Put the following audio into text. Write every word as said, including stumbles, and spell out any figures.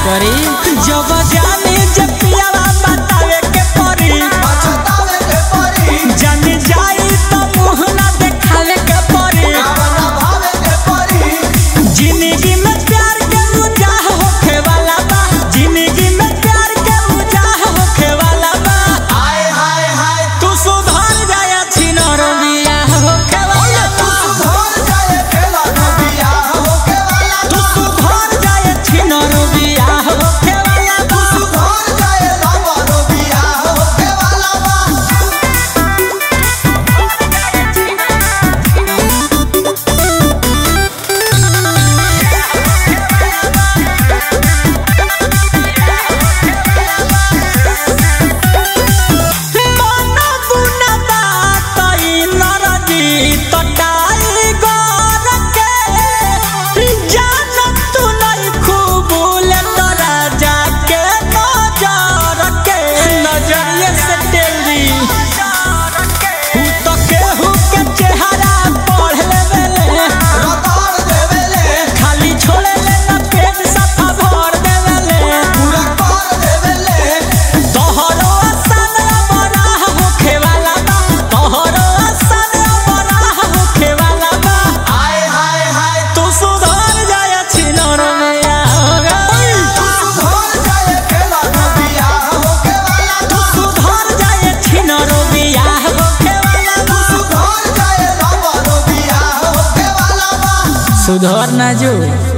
करी जब जानी जब पियावा बतावे के परी बतावे के परी जानी जाई तो मुंह ना देखावे के परी ना भावे के परी जिंदगी में प्यार के मुजाह होखे वाला बा जिंदगी में प्यार के मुजाह होखे वाला बा हाय हाय हाय तू सुधर जाया छिनरो बियाह होखे वाला बा सुधर जाए खेला न बियाह होके वाला तू सुधर जाया छिनरो बियाह होखे वाला बा सुधर जाए लवरो बियाह होके वाला बा मन बुना बात ई नरजी तटाई गोर के जान तू नहीं खूबूल तोरा जाके नजर के नजरिए से टेली हूँ तो केहू के चेहरा पढ़ लेवेले रतार देवेले खाली छोड़े ले ना पेट सफा भर देवेले पूरा कर देवेले तोहरो आसान बराह होखे वाला बा तोहरो आसान बराह होखे वाला बा हाय हाय हाय तू सुधर जाया छिनरो बियाह होगा सुधर जाए खेला न बियाह होके वाला तू सुधर जाया छिनरो बियाह होखे वाला बा सुधर जाए लवरो बियाह होके वाला बा सुधर ना जो